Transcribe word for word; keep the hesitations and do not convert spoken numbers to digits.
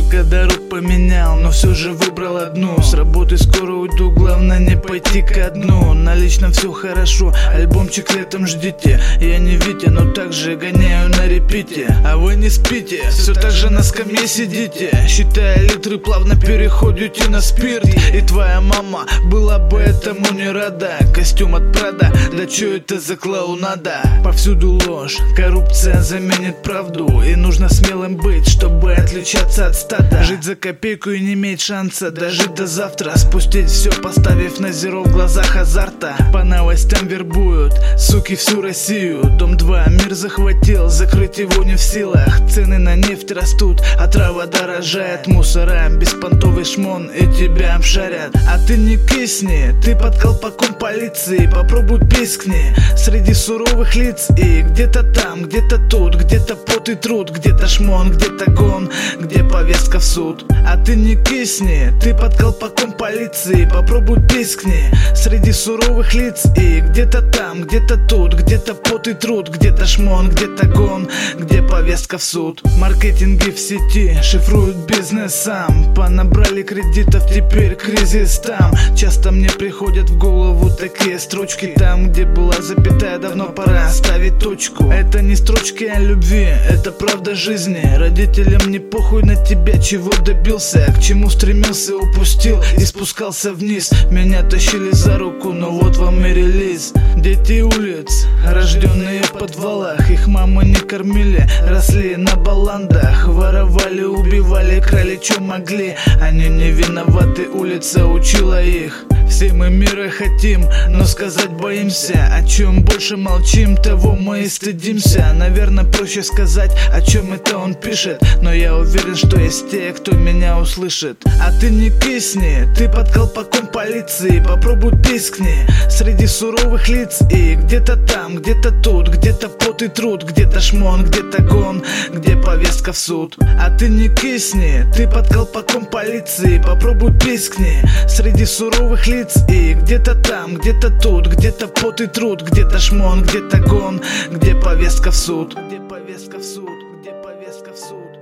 Столько дорог поменял, но все же выбрал одну. С работы скоро уйду, главное не пойти ко дну. На личном все хорошо, альбомчик летом ждите. Я не Витя, но также гоняю на репите. А вы не спите, все так же на скамье сидите, считая литры, плавно переходите на спирт. И твоя мама была бы этому не рада. Костюм от Прада, да чё это за клоунада? Повсюду ложь, коррупция заменит правду. И нужно смелым быть, чтобы отличаться от стада. Жить за копейку и не иметь шанса дожить до завтра. Спустить все, поставив на зеро в глазах азарта. По новостям вербуют, суки, всю Россию. Дом два мир захватил, закрыть его не в силах. Цены на нефть растут, а трава дорожает. Мусора, беспонтовый шмон, и тебя обшарят. А ты не кисни, ты под колпаком полиции. Попробуй пискни среди суровых лиц. И где-то там, где-то тут, где-то пот и труд, где-то шмон, где-то гон, где повестка в суд. А ты не кисни, ты под колпаком полиции. Попробуй пискни среди суровых лиц. И где-то там, где-то тут, где-то пот и труд, где-то шмон, где-то гон, где повестка в суд. Маркетинги в сети шифруют бизнес сам. Понабрали кредитов, теперь кризис там. Часто мне приходят в голову такие строчки. Там, где была запятая, давно пора ставить точку. Это не строчки о любви, это правда жизни. Родителям не похуй на тебя, чего добился, к чему стремился, упустил и спускался вниз. Меня тащили за руку, но вот вам и релиз. Дети улиц, рожденные в подвалах. Их мамы не кормили, росли на баландах. Воровали, убивали, крали, что могли. Они не виноваты, улица учила их. Все мы мира хотим, но сказать боимся. О чем больше молчим, того мы и стыдимся. Наверное, проще сказать, о чем это он пишет. Но я уверен, что есть те, кто меня услышит. А ты не кисни, ты под колпаком полиции. Попробуй пискни среди суровых лиц. И где-то там, где-то тут, где-то пот и труд, где-то шмон, где-то гон, где повестка в суд. А ты не кисни, ты под колпаком полиции. Попробуй пискни среди суровых лиц. И где-то там, где-то тут, где-то пот и труд, где-то шмон, где-то гон, где повестка в суд. Где повестка в суд, где повестка в суд.